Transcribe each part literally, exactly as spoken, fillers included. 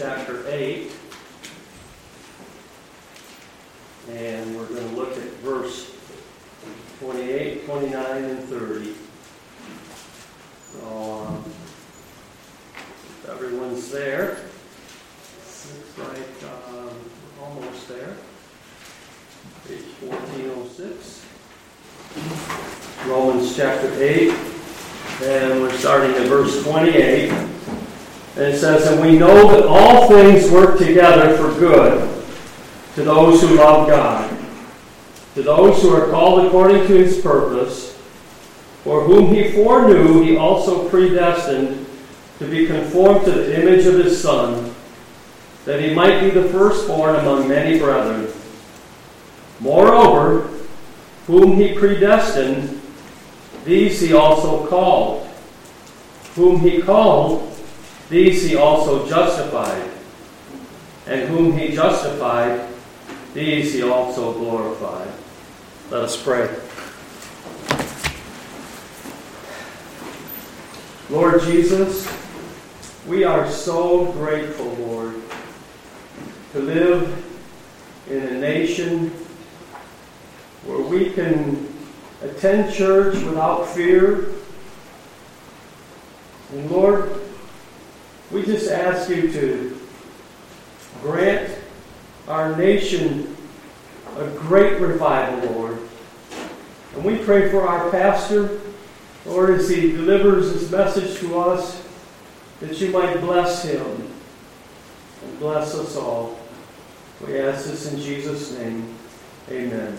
Chapter eight, and we're going to look at verse twenty-eight, twenty-nine, and thirty. So, um, if everyone's there, looks like um, we're almost there. Page fourteen oh six. Romans chapter eight, and we're starting at verse twenty-eight. And it says, "And we know that all things work together for good to those who love God, to those who are called according to His purpose, for whom He foreknew, He also predestined to be conformed to the image of His Son, that He might be the firstborn among many brethren. Moreover, whom He predestined, these He also called. Whom He called, these He also justified. And whom He justified, these He also glorified." Let us pray. Lord Jesus, we are so grateful, Lord, to live in a nation where we can attend church without fear. And Lord, we just ask you to grant our nation a great revival, Lord. And we pray for our pastor, Lord, as he delivers his message to us, that you might bless him and bless us all. We ask this in Jesus' name. Amen.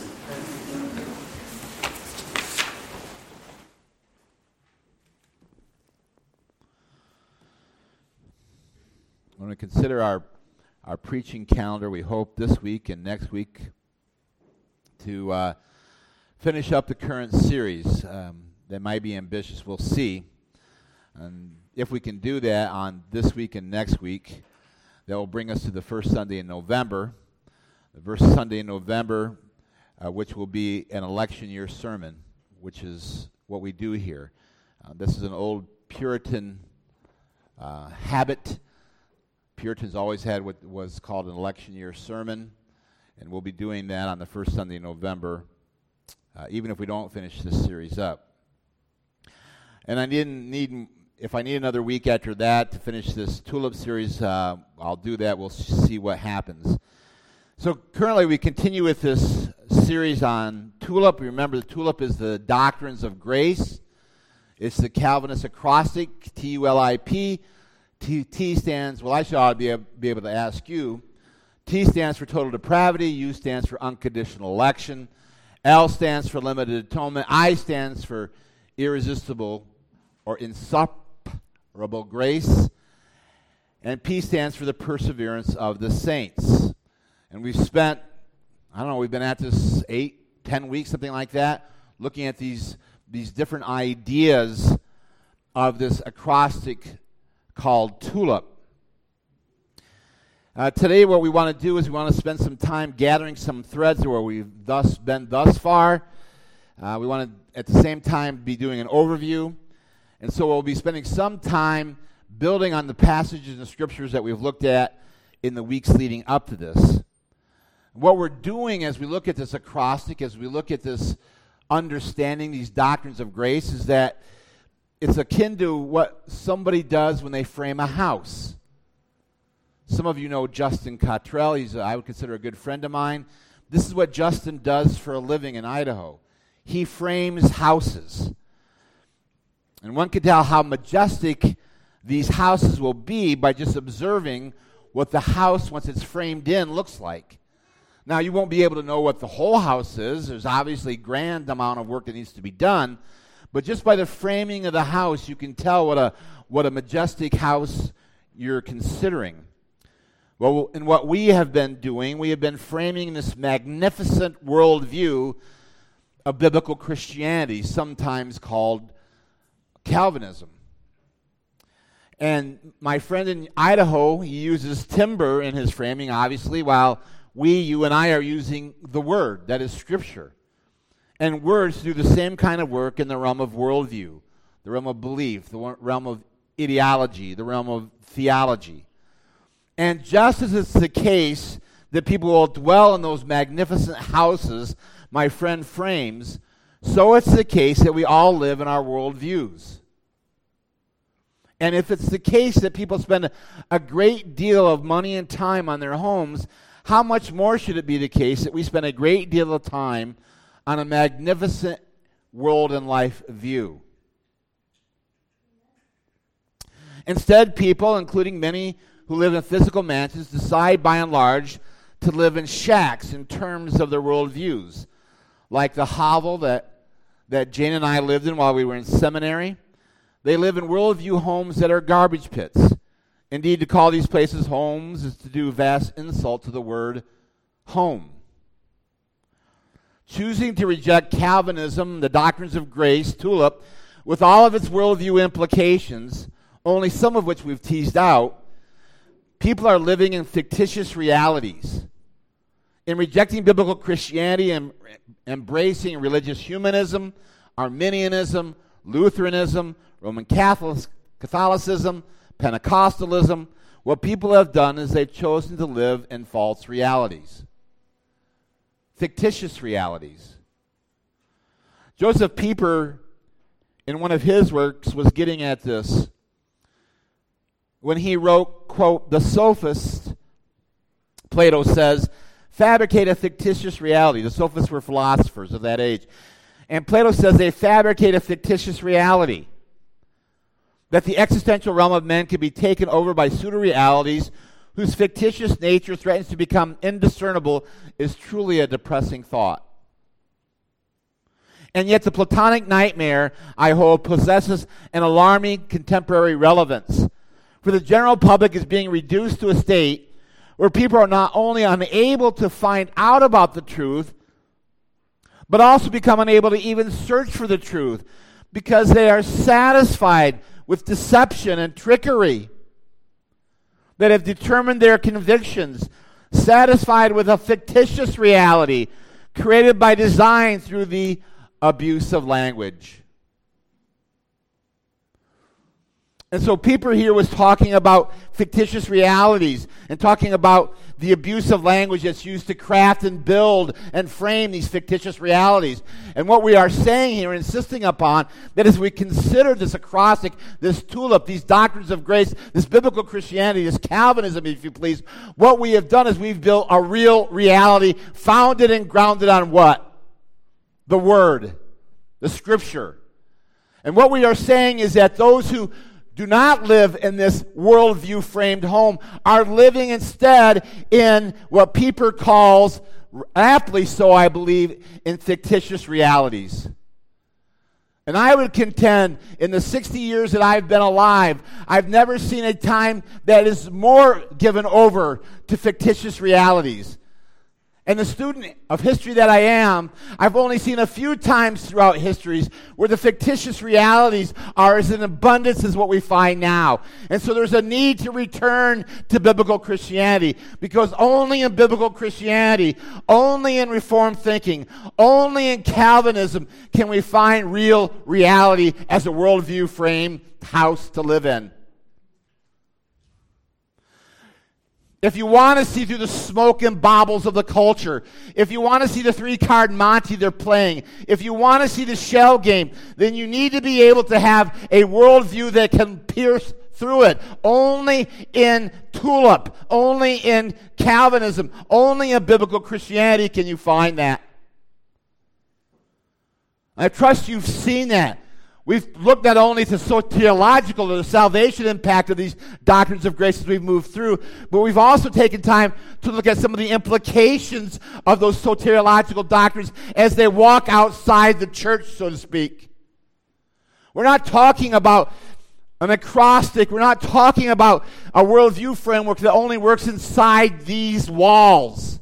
When we consider our our preaching calendar, we hope this week and next week to uh, finish up the current series. Um, that might be ambitious, we'll see. And if we can do that on this week and next week, that will bring us to the first Sunday in November. The first Sunday in November, uh, which will be an election year sermon, which is what we do here. Uh, this is an old Puritan uh, habit. Puritans always had what was called an election year sermon, and we'll be doing that on the first Sunday in November, uh, even if we don't finish this series up. And I didn't need, if I need another week after that to finish this Tulip series, uh, I'll do that. We'll see what happens. So currently we continue with this series on Tulip. Remember, the Tulip is the doctrines of grace. It's the Calvinist acrostic, T U L I P. T, T stands, well, I should ought to be able, be able to ask you. T stands for total depravity. U stands for unconditional election. L stands for limited atonement. I stands for irresistible or insuperable grace. And P stands for the perseverance of the saints. And we've spent, I don't know, we've been at this eight, ten weeks, something like that, looking at these, these different ideas of this acrostic called Tulip. Uh, today what we want to do is we want to spend some time gathering some threads where we've thus been thus far. Uh, we want to at the same time be doing an overview. And so we'll be spending some time building on the passages and scriptures that we've looked at in the weeks leading up to this. What we're doing as we look at this acrostic, as we look at this understanding, these doctrines of grace, is that it's akin to what somebody does when they frame a house. Some of you know Justin Cottrell. He's, a, I would consider, a good friend of mine. This is what Justin does for a living in Idaho. He frames houses. And one can tell how majestic these houses will be by just observing what the house, once it's framed in, looks like. Now, you won't be able to know what the whole house is. There's obviously a grand amount of work that needs to be done. But just by the framing of the house, you can tell what a what a majestic house you're considering. Well, in what we have been doing, we have been framing this magnificent worldview of biblical Christianity, sometimes called Calvinism. And my friend in Idaho, he uses timber in his framing, obviously, while we, you and I, are using the Word, that is Scripture. And words do the same kind of work in the realm of worldview, the realm of belief, the realm of ideology, the realm of theology. And just as it's the case that people will dwell in those magnificent houses my friend frames, so it's the case that we all live in our worldviews. And if it's the case that people spend a great deal of money and time on their homes, how much more should it be the case that we spend a great deal of time on a magnificent world and life view? Instead, people, including many who live in physical mansions, decide by and large to live in shacks in terms of their worldviews, like the hovel that, that Jane and I lived in while we were in seminary. They live in worldview homes that are garbage pits. Indeed, to call these places homes is to do vast insult to the word home. Choosing to reject Calvinism, the doctrines of grace, TULIP, with all of its worldview implications, only some of which we've teased out, people are living in fictitious realities. In rejecting biblical Christianity and embracing religious humanism, Arminianism, Lutheranism, Roman Catholic, Catholicism, Pentecostalism, what people have done is they've chosen to live in false realities. Fictitious realities. Joseph Pieper, in one of his works, was getting at this when he wrote, quote, "The sophist," Plato says, "fabricate a fictitious reality." The sophists were philosophers of that age. And Plato says they fabricate a fictitious reality, that the existential realm of men can be taken over by pseudo-realities whose fictitious nature threatens to become indiscernible is truly a depressing thought. And yet the Platonic nightmare, I hold, possesses an alarming contemporary relevance. For the general public is being reduced to a state where people are not only unable to find out about the truth, but also become unable to even search for the truth because they are satisfied with deception and trickery that have determined their convictions, satisfied with a fictitious reality created by design through the abuse of language. And so Pieper here was talking about fictitious realities and talking about the abuse of language that's used to craft and build and frame these fictitious realities. And what we are saying here, insisting upon, that as we consider this acrostic, this tulip, these doctrines of grace, this biblical Christianity, this Calvinism, if you please, what we have done is we've built a real reality founded and grounded on what? The Word, the Scripture. And what we are saying is that those who do not live in this worldview framed home are living instead in what Pieper calls, aptly so I believe, in fictitious realities. And I would contend in the sixty years that I've been alive, I've never seen a time that is more given over to fictitious realities. And the student of history that I am, I've only seen a few times throughout histories where the fictitious realities are as in abundance as what we find now. And so there's a need to return to biblical Christianity, because only in biblical Christianity, only in Reformed thinking, only in Calvinism can we find real reality as a worldview frame house to live in. If you want to see through the smoke and baubles of the culture, if you want to see the three-card Monty they're playing, if you want to see the shell game, then you need to be able to have a worldview that can pierce through it. Only in tulip, only in Calvinism, only in biblical Christianity can you find that. I trust you've seen that. We've looked not only to soteriological, or the salvation impact of these doctrines of grace as we've moved through, but we've also taken time to look at some of the implications of those soteriological doctrines as they walk outside the church, so to speak. We're not talking about an acrostic. We're not talking about a worldview framework that only works inside these walls.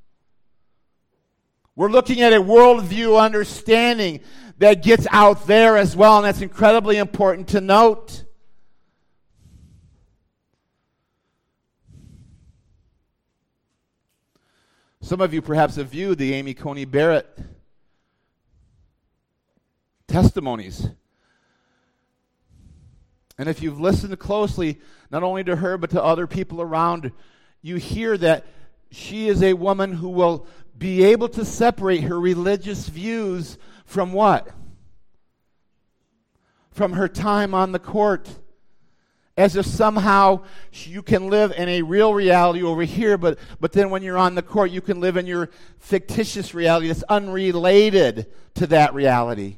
We're looking at a worldview understanding that gets out there as well, and that's incredibly important to note. Some of you perhaps have viewed the Amy Coney Barrett testimonies. And if you've listened closely, not only to her, but to other people around, you hear that she is a woman who will be able to separate her religious views from what? From her time on the court. As if somehow you can live in a real reality over here, but, but then when you're on the court, you can live in your fictitious reality that's unrelated to that reality.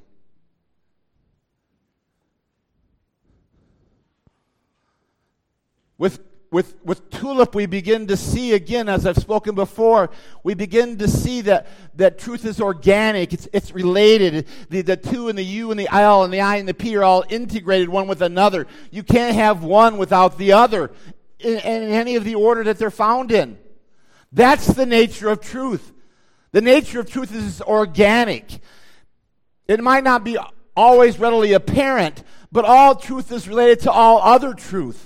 With, with, with Tulip, we begin to see, again, as I've spoken before, we begin to see that, that truth is organic. It's, it's related. The, the two and the U and the L and the I and the P are all integrated one with another. You can't have one without the other in, in any of the order that they're found in. That's the nature of truth. The nature of truth is organic. It might not be always readily apparent, but all truth is related to all other truth.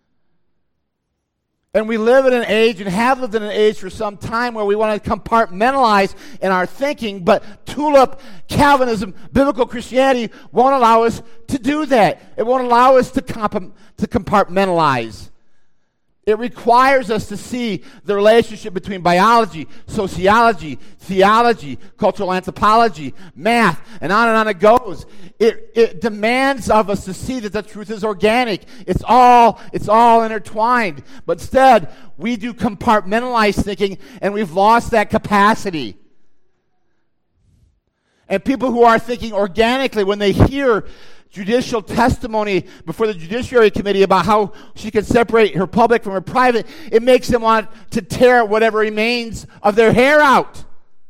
And we live in an age and have lived in an age for some time where we want to compartmentalize in our thinking, but Tulip, Calvinism, biblical Christianity won't allow us to do that. It won't allow us to, comp- to compartmentalize. It requires us to see the relationship between biology, sociology, theology, cultural anthropology, math, and on and on it goes. It, it demands of us to see that the truth is organic. It's all, it's all intertwined. But instead, we do compartmentalized thinking, and we've lost that capacity. And people who are thinking organically, when they hear judicial testimony before the Judiciary Committee about how she can separate her public from her private, it makes them want to tear whatever remains of their hair out.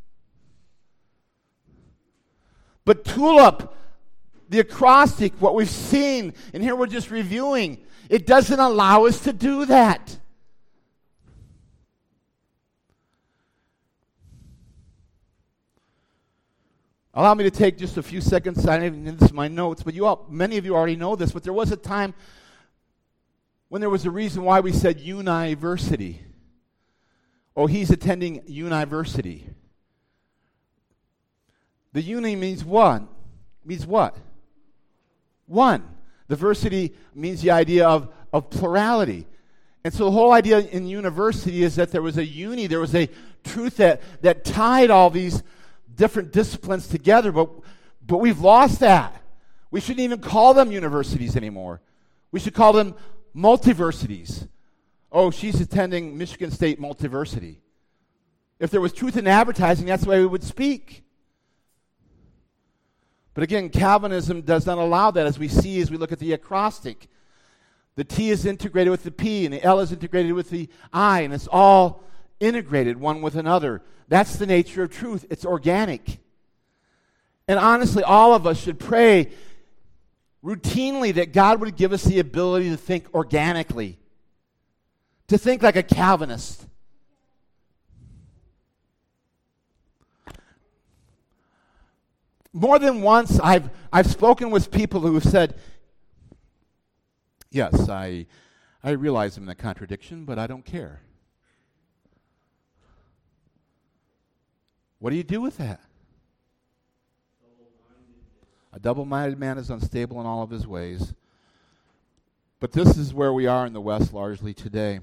But Tulip, the acrostic, what we've seen, and here we're just reviewing, it doesn't allow us to do that. Allow me to take just a few seconds. I didn't even, this is my notes, but you all, many of you already know this, but there was a time when there was a reason why we said university. Oh, he's attending university. The uni means what? Means what? One. The versity means the idea of, of plurality. And so the whole idea in university is that there was a uni, there was a truth that, that tied all these different disciplines together, but but we've lost that. We shouldn't even call them universities anymore. We should call them multiversities. Oh, she's attending Michigan State Multiversity. If there was truth in advertising, that's the way we would speak. But again, Calvinism does not allow that, as we see as we look at the acrostic. The T is integrated with the P, and the L is integrated with the I, and it's all integrated one with another. That's the nature of truth. It's organic. And honestly, all of us should pray routinely that God would give us the ability to think organically, to think like a Calvinist. More than once, I've I've spoken with people who have said, yes, I I realize I'm in a contradiction, but I don't care. What do you do with that? A double-minded man is unstable in all of his ways. But this is where we are in the West largely today.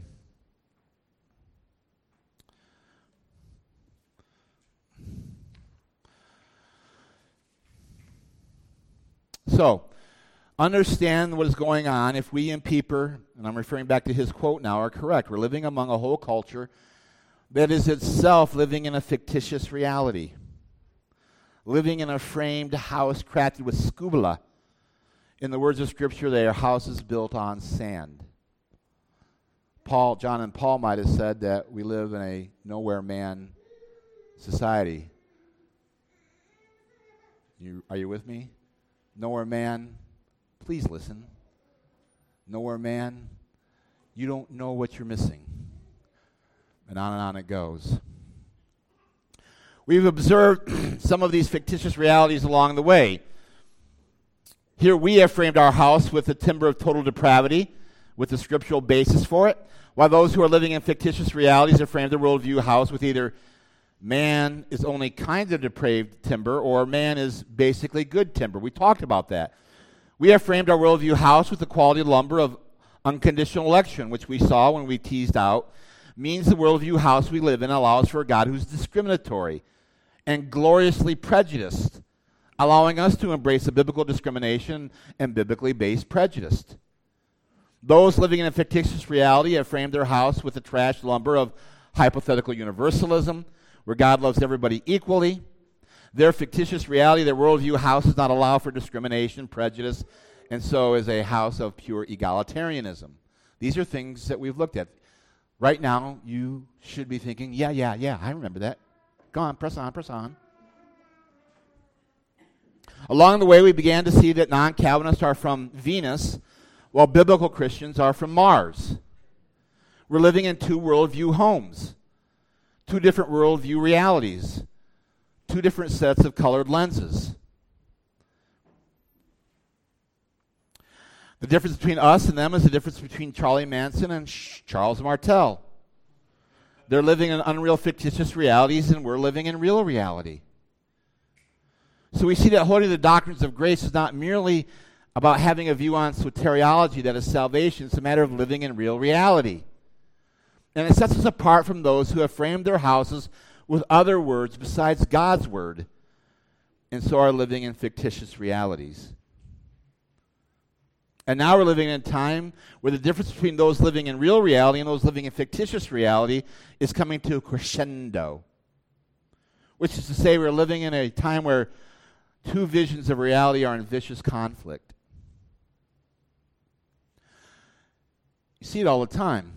So, understand what is going on. If we in Pieper, and I'm referring back to his quote now, are correct, we're living among a whole culture that is itself living in a fictitious reality, living in a framed house crafted with scubala. In the words of Scripture, they are houses built on sand. Paul, John and Paul might have said that we live in a nowhere man society. You, are you with me? Nowhere man, please listen. Nowhere man, you don't know what you're missing. And on and on it goes. We've observed some of these fictitious realities along the way. Here we have framed our house with the timber of total depravity, with the scriptural basis for it, while those who are living in fictitious realities have framed their worldview house with either man is only kind of depraved timber or man is basically good timber. We talked about that. We have framed our worldview house with the quality lumber of unconditional election, which we saw when we teased out, means the worldview house we live in allows for a God who's discriminatory and gloriously prejudiced, allowing us to embrace a biblical discrimination and biblically based prejudice. Those living in a fictitious reality have framed their house with the trash lumber of hypothetical universalism, where God loves everybody equally. Their fictitious reality, their worldview house, does not allow for discrimination, prejudice, and so is a house of pure egalitarianism. These are things that we've looked at. Right now, you should be thinking, yeah, yeah, yeah, I remember that. Go on, press on, press on. Along the way, we began to see that non-Calvinists are from Venus, while biblical Christians are from Mars. We're living in two worldview homes, two different worldview realities, two different sets of colored lenses. The difference between us and them is the difference between Charlie Manson and Sh- Charles Martel. They're living in unreal fictitious realities, and we're living in real reality. So we see that holding the doctrines of grace is not merely about having a view on soteriology, that is salvation. It's a matter of living in real reality. And it sets us apart from those who have framed their houses with other words besides God's word, and so are living in fictitious realities. And now we're living in a time where the difference between those living in real reality and those living in fictitious reality is coming to a crescendo. Which is to say, we're living in a time where two visions of reality are in vicious conflict. You see it all the time.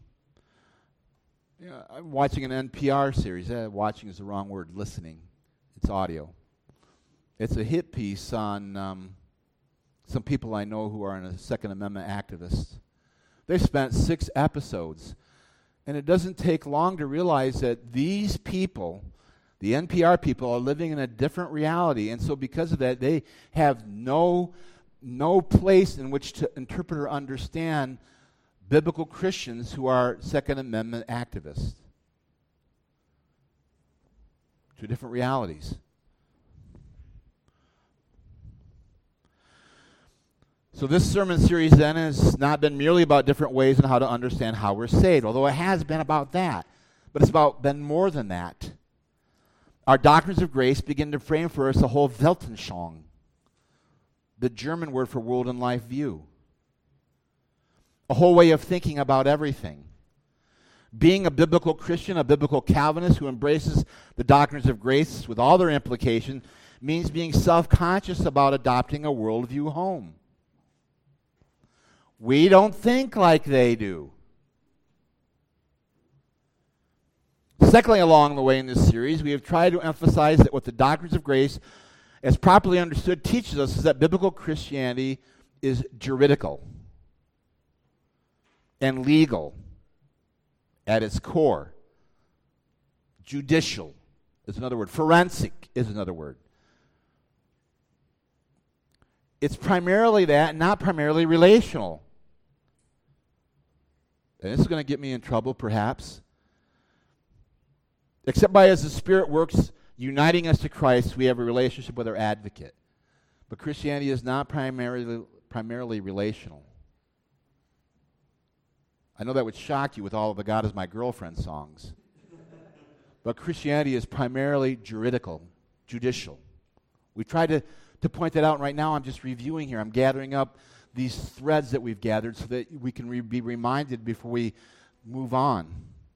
You know, I'm watching an N P R series. Uh, watching is the wrong word. Listening. It's audio. It's a hit piece on um, some people I know who are in a Second Amendment activists. They've spent six episodes, and it doesn't take long to realize that these people, the N P R people, are living in a different reality, and so because of that, they have no, no place in which to interpret or understand biblical Christians who are Second Amendment activists. Two different realities. So this sermon series then has not been merely about different ways on how to understand how we're saved, although it has been about that. But it's about been more than that. Our doctrines of grace begin to frame for us a whole Weltanschauung, the German word for world and life view. A whole way of thinking about everything. Being a biblical Christian, a biblical Calvinist who embraces the doctrines of grace with all their implications, means being self-conscious about adopting a worldview home. We don't think like they do. Secondly, along the way in this series, we have tried to emphasize that what the doctrines of grace, as properly understood, teaches us is that biblical Christianity is juridical and legal at its core. Judicial is another word. Forensic is another word. It's primarily that, not primarily relational. And this is going to get me in trouble, perhaps. Except by as the Spirit works, uniting us to Christ, we have a relationship with our advocate. But Christianity is not primarily, primarily relational. I know that would shock you with all of the God is my girlfriend songs. But Christianity is primarily juridical, judicial. We tried to, to point that out, and right now I'm just reviewing here. I'm gathering up these threads that we've gathered so that we can re- be reminded before we move on.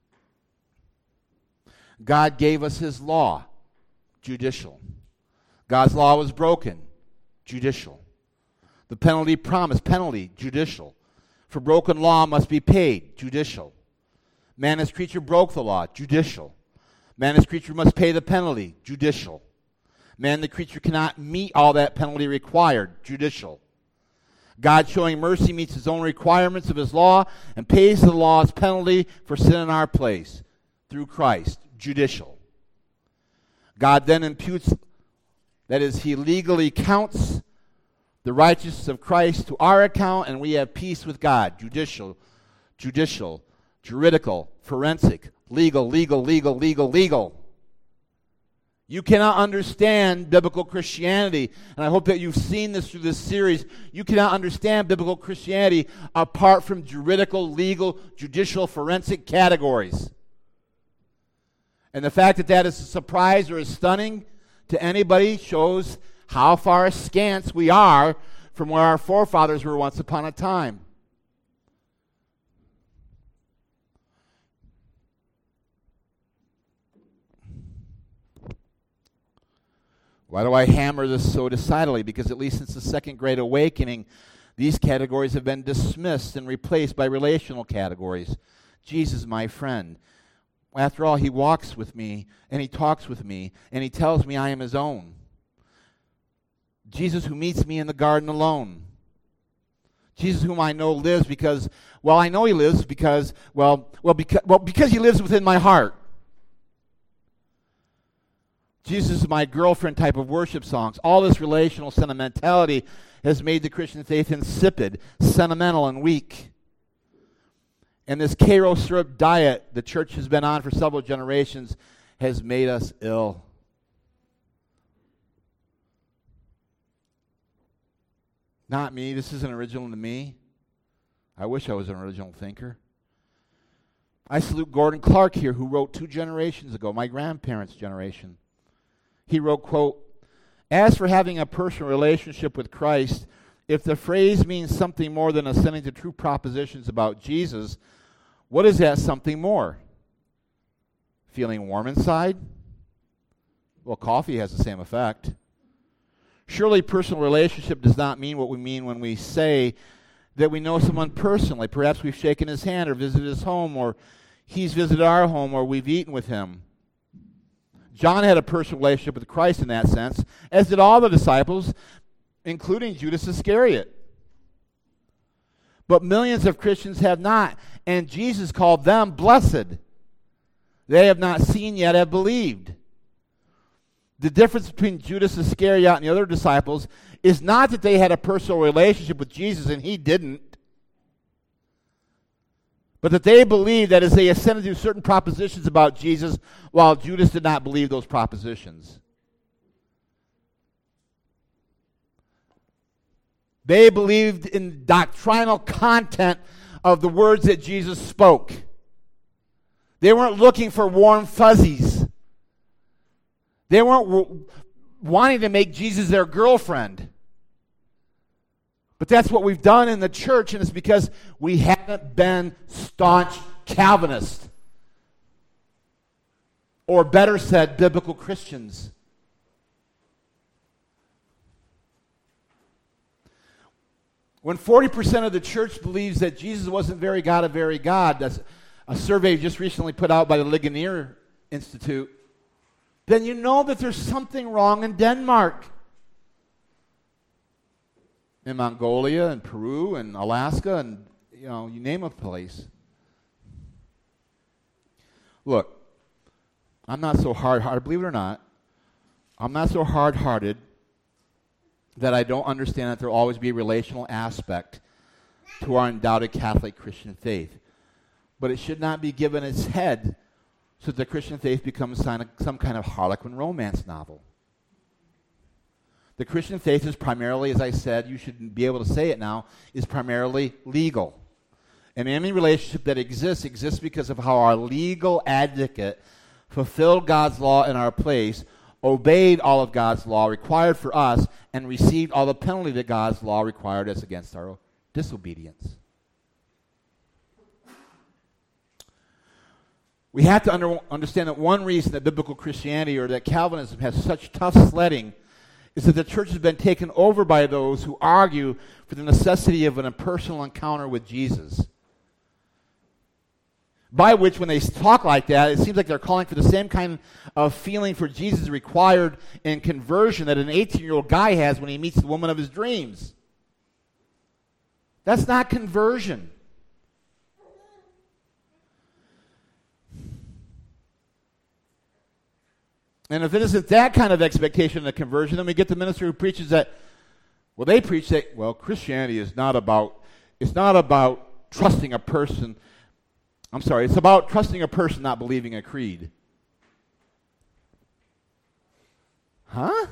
God gave us his law, judicial. God's law was broken, judicial. The penalty promised, penalty, judicial. For broken law must be paid, judicial. Man as creature broke the law, judicial. Man as creature must pay the penalty, judicial. Man the creature cannot meet all that penalty required, judicial. God showing mercy meets his own requirements of his law and pays the law's penalty for sin in our place through Christ, judicial. God then imputes, that is, he legally counts the righteousness of Christ to our account, and we have peace with God. Judicial, judicial, juridical, forensic, legal, legal, legal, legal, legal. You cannot understand biblical Christianity, and I hope that you've seen this through this series. You cannot understand biblical Christianity apart from juridical, legal, judicial, forensic categories. And the fact that that is a surprise or is stunning to anybody shows how far askance we are from where our forefathers were once upon a time. Why do I hammer this so decidedly? Because at least since the Second Great Awakening, these categories have been dismissed and replaced by relational categories. Jesus, my friend. After all, he walks with me, and he talks with me, and he tells me I am his own. Jesus who meets me in the garden alone. Jesus whom I know lives because, well, I know he lives because, well, well, because, well, because he lives within my heart. Jesus is my girlfriend type of worship songs. All this relational sentimentality has made the Christian faith insipid, sentimental, and weak. And this Karo syrup diet the church has been on for several generations has made us ill. Not me. This isn't original to me. I wish I was an original thinker. I salute Gordon Clark here, who wrote two generations ago, my grandparents' generation. He wrote, quote, "As for having a personal relationship with Christ, if the phrase means something more than assenting to true propositions about Jesus, what is that something more? Feeling warm inside? Well, coffee has the same effect. Surely personal relationship does not mean what we mean when we say that we know someone personally. Perhaps we've shaken his hand or visited his home, or he's visited our home, or we've eaten with him. John had a personal relationship with Christ in that sense, as did all the disciples, including Judas Iscariot. But millions of Christians have not, and Jesus called them blessed. They have not seen yet have believed. The difference between Judas Iscariot and the other disciples is not that they had a personal relationship with Jesus and he didn't, but that they believed that as they assented to certain propositions about Jesus, while Judas did not believe those propositions. They believed in the doctrinal content of the words that Jesus spoke. They weren't looking for warm fuzzies. They weren't w- wanting to make Jesus their girlfriend. But that's what we've done in the church, and it's because we haven't been staunch Calvinists. Or better said, biblical Christians. When forty percent of the church believes that Jesus wasn't very God of very God, that's a survey just recently put out by the Ligonier Institute, then you know that there's something wrong in Denmark. In Mongolia and Peru and Alaska and, you know, you name a place. Look, I'm not so hard-hearted, believe it or not, I'm not so hard-hearted that I don't understand that there will always be a relational aspect to our undoubted Catholic Christian faith. But it should not be given its head so that the Christian faith becomes some kind of Harlequin romance novel. The Christian faith is primarily, as I said, you should be able to say it now, is primarily legal. And any relationship that exists, exists because of how our legal advocate fulfilled God's law in our place, obeyed all of God's law required for us, and received all the penalty that God's law required us against our disobedience. We have to under, understand that one reason that biblical Christianity or that Calvinism has such tough sledding is that the church has been taken over by those who argue for the necessity of an impersonal encounter with Jesus. By which, when they talk like that, it seems like they're calling for the same kind of feeling for Jesus required in conversion that an eighteen-year-old guy has when he meets the woman of his dreams. That's not conversion. And if it isn't that kind of expectation of conversion, then we get the minister who preaches that, well, they preach that, well, Christianity is not about, it's not about trusting a person. I'm sorry, it's about trusting a person, not believing a creed. Huh?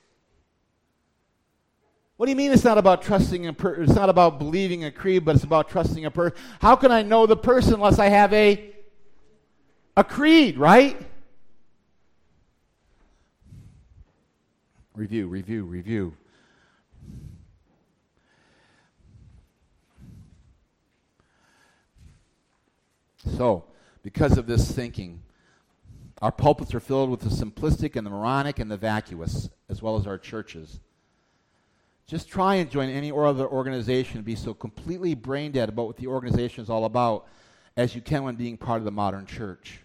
What do you mean it's not about trusting a per- it's not about believing a creed, but it's about trusting a person? How can I know the person unless I have a a creed, right? Review, review, review. So, because of this thinking, our pulpits are filled with the simplistic and the moronic and the vacuous, as well as our churches. Just try and join any or other organization and be so completely brain dead about what the organization is all about as you can when being part of the modern church.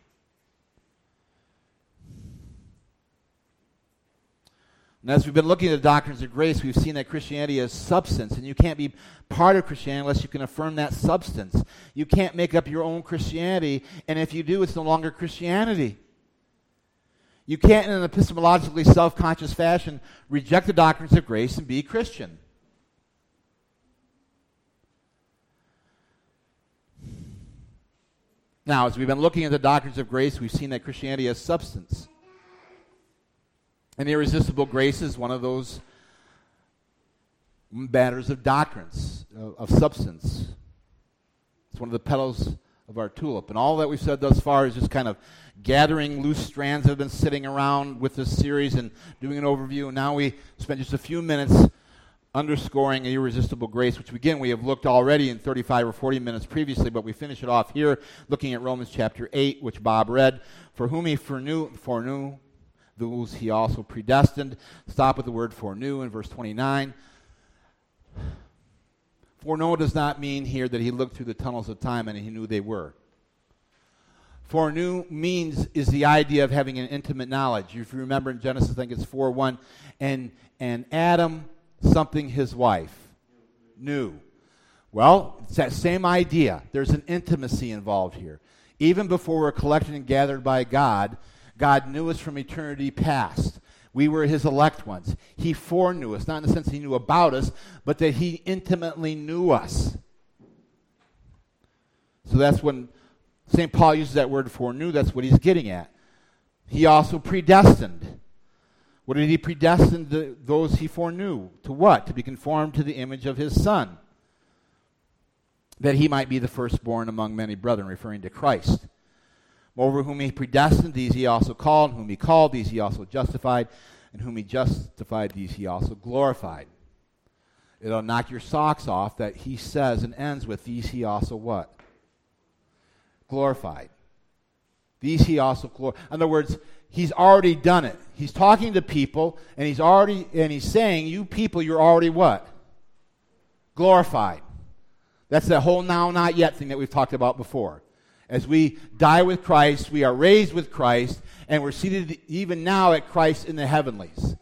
And as we've been looking at the doctrines of grace, we've seen that Christianity is substance, and you can't be part of Christianity unless you can affirm that substance. You can't make up your own Christianity, and if you do, it's no longer Christianity. You can't, in an epistemologically self-conscious fashion, reject the doctrines of grace and be Christian. Now, as we've been looking at the doctrines of grace, we've seen that Christianity is substance. And irresistible grace is one of those matters of doctrines, of, of substance. It's one of the petals of our tulip. And all that we've said thus far is just kind of gathering loose strands that have been sitting around with this series and doing an overview. And now we spend just a few minutes underscoring irresistible grace, which again we have looked already in thirty-five or forty minutes previously, but we finish it off here looking at Romans chapter eight, which Bob read. For whom he foreknew, foreknew those he also predestined. Stop with the word foreknew in verse twenty-nine. Foreknow does not mean here that he looked through the tunnels of time and he knew they were. Foreknew means is the idea of having an intimate knowledge. If you remember in Genesis, I think it's four one, and and Adam, something his wife knew. Well, it's that same idea. There's an intimacy involved here. Even before we're collected and gathered by God, God knew us from eternity past. We were his elect ones. He foreknew us, not in the sense that he knew about us, but that he intimately knew us. So that's when Saint Paul uses that word foreknew, that's what he's getting at. He also predestined. What did he predestine the, those he foreknew? To what? To be conformed to the image of his Son, that he might be the firstborn among many brethren, referring to Christ. Moreover, whom he predestined, these he also called. Whom he called, these he also justified. And whom he justified, these he also glorified. It'll knock your socks off that he says and ends with, these he also what? Glorified. These he also glorified. In other words, he's already done it. He's talking to people, and he's already and he's saying, you people, you're already what? Glorified. That's that whole now, not yet thing that we've talked about before. As we die with Christ, we are raised with Christ, and we're seated even now at Christ in the heavenlies.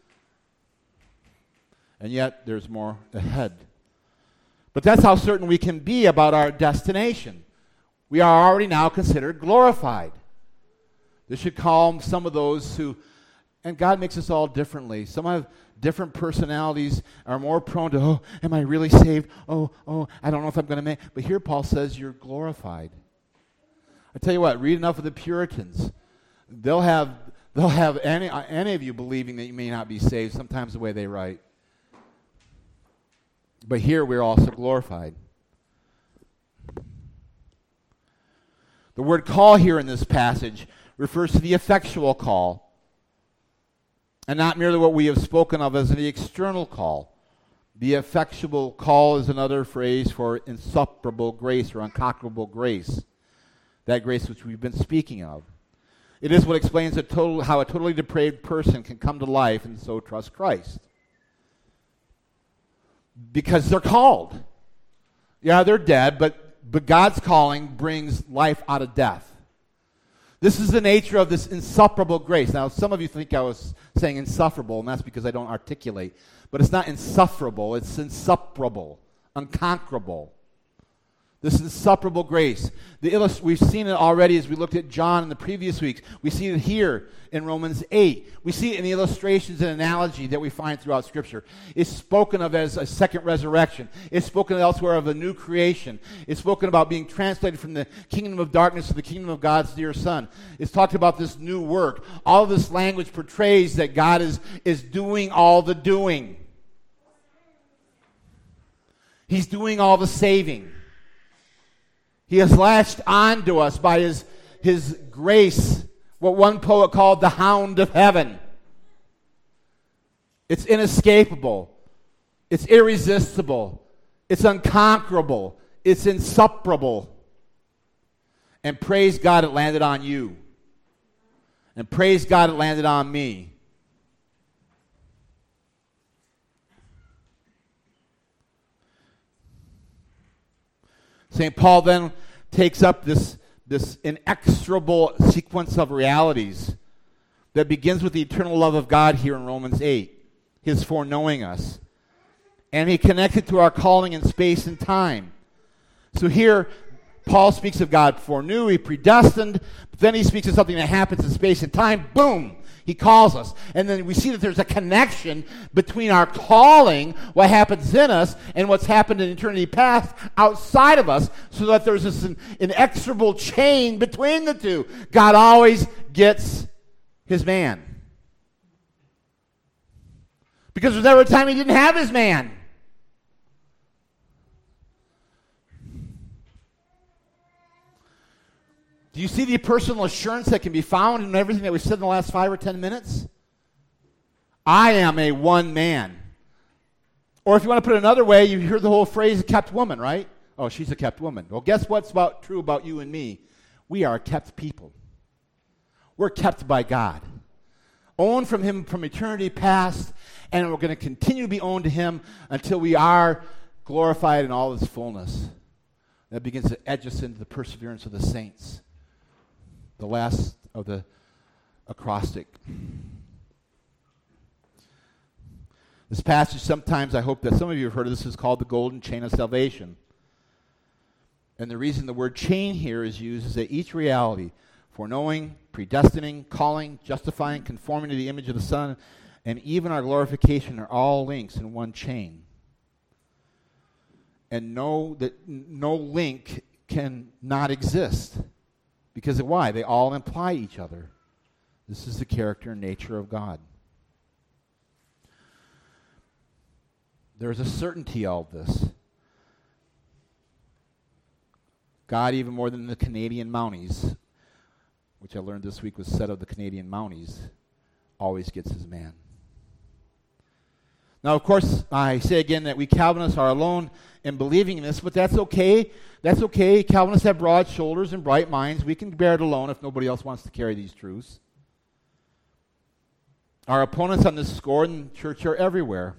And yet, there's more ahead. But that's how certain we can be about our destination. We are already now considered glorified. This should calm some of those who, and God makes us all differently. Some have different personalities, are more prone to, oh, am I really saved? Oh, oh, I don't know if I'm going to make. But here Paul says you're glorified. I tell you what, read enough of the Puritans. They'll have they'll have any any of you believing that you may not be saved, sometimes the way they write. But here we're also glorified. The word call here in this passage refers to the effectual call, and not merely what we have spoken of as the external call. The effectual call is another phrase for insuperable grace or unconquerable grace. That grace which we've been speaking of. It is what explains a total, how a totally depraved person can come to life and so trust Christ. Because they're called. Yeah, they're dead, but, but God's calling brings life out of death. This is the nature of this insufferable grace. Now, some of you think I was saying insufferable, and that's because I don't articulate. But it's not insufferable, it's insufferable, unconquerable. This inseparable grace. The illust- we've seen it already as we looked at John in the previous weeks. We see it here in Romans eight. We see it in the illustrations and analogy that we find throughout Scripture. It's spoken of as a second resurrection. It's spoken elsewhere of a new creation. It's spoken about being translated from the kingdom of darkness to the kingdom of God's dear Son. It's talked about this new work. All of this language portrays that God is, is doing all the doing. He's doing all the saving. He has latched on to us by his, his grace, what one poet called the hound of heaven. It's inescapable. It's irresistible. It's unconquerable. It's inseparable. And praise God it landed on you. And praise God it landed on me. Saint Paul then takes up this, this inexorable sequence of realities that begins with the eternal love of God here in Romans eight, his foreknowing us. And he connects it to our calling in space and time. So here, Paul speaks of God foreknew, he predestined, but then he speaks of something that happens in space and time. Boom! He calls us. And then we see that there's a connection between our calling, what happens in us, and what's happened in eternity past outside of us, so that there's this inexorable chain between the two. God always gets his man. Because there's never a time he didn't have his man. Do you see the personal assurance that can be found in everything that we've said in the last five or ten minutes? I am a one man. Or if you want to put it another way, you hear the whole phrase, a kept woman, right? Oh, she's a kept woman. Well, guess what's about true about you and me? We are a kept people. We're kept by God. Owned from him from eternity past, and we're going to continue to be owned to him until we are glorified in all his fullness. That begins to edge us into the perseverance of the saints. The last of the acrostic. This passage, sometimes I hope that some of you have heard of this, is called the golden chain of salvation. And the reason the word chain here is used is that each reality, foreknowing, predestining, calling, justifying, conforming to the image of the Son, and even our glorification are all links in one chain. And know that no link can not exist. Because of why? They all imply each other. This is the character and nature of God. There's a certainty of this. God, even more than the Canadian Mounties, which I learned this week was said of the Canadian Mounties, always gets his man. Now, of course, I say again that we Calvinists are alone in believing in this, but that's okay. That's okay. Calvinists have broad shoulders and bright minds. We can bear it alone if nobody else wants to carry these truths. Our opponents on this score in church are everywhere.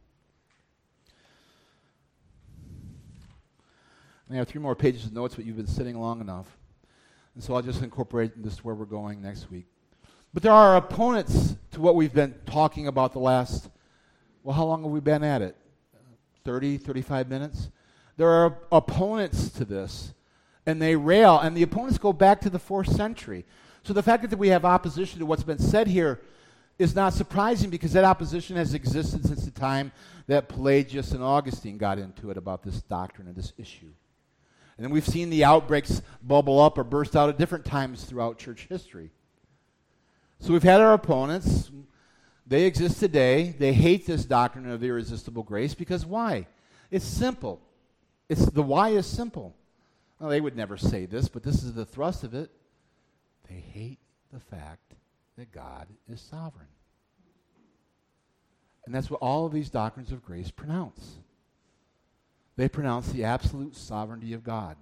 I have three more pages of notes, but you've been sitting long enough. And so I'll just incorporate this where we're going next week. But there are opponents to what we've been talking about the last, well, how long have we been at it? thirty, thirty-five minutes? There are opponents to this, and they rail, and the opponents go back to the fourth century. So the fact that we have opposition to what's been said here is not surprising, because that opposition has existed since the time that Pelagius and Augustine got into it about this doctrine and this issue. And then we've seen the outbreaks bubble up or burst out at different times throughout church history. So we've had our opponents. They exist today. They hate this doctrine of irresistible grace because why? It's simple. It's the why is simple. Well, they would never say this, but this is the thrust of it. They hate the fact that God is sovereign. And that's what all of these doctrines of grace pronounce. They pronounce the absolute sovereignty of God.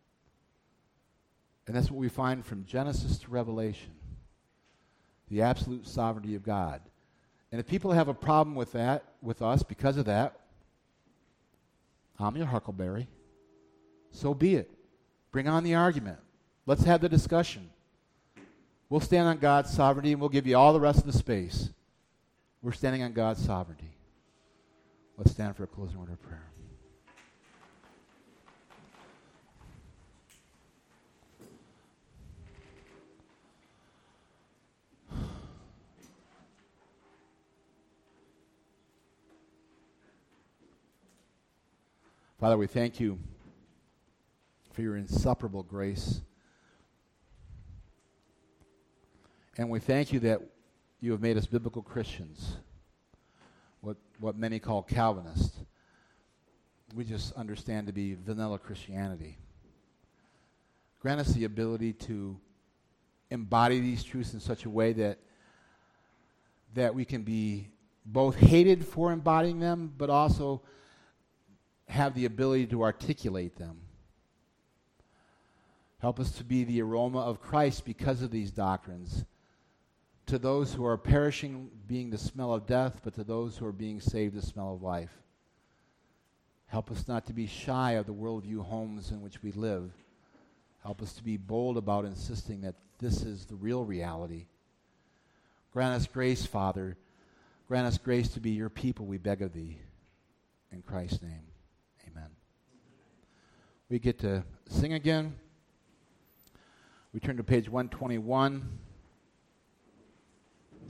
And that's what we find from Genesis to Revelation. The absolute sovereignty of God. And if people have a problem with that, with us, because of that, I'm your huckleberry. So be it. Bring on the argument. Let's have the discussion. We'll stand on God's sovereignty, and we'll give you all the rest of the space. We're standing on God's sovereignty. Let's stand for a closing word of prayer. Father, we thank you for your inseparable grace. And we thank you that you have made us biblical Christians, what, what many call Calvinists. We just understand to be vanilla Christianity. Grant us the ability to embody these truths in such a way that, that we can be both hated for embodying them, but also have the ability to articulate them. Help us to be the aroma of Christ because of these doctrines, to those who are perishing being the smell of death, but to those who are being saved the smell of life. Help us not to be shy of the worldview homes in which we live. Help us to be bold about insisting that this is the real reality. Grant us grace, Father. Grant us grace to be your people, we beg of thee. In Christ's name, amen. We get to sing again. We turn to page one twenty-one.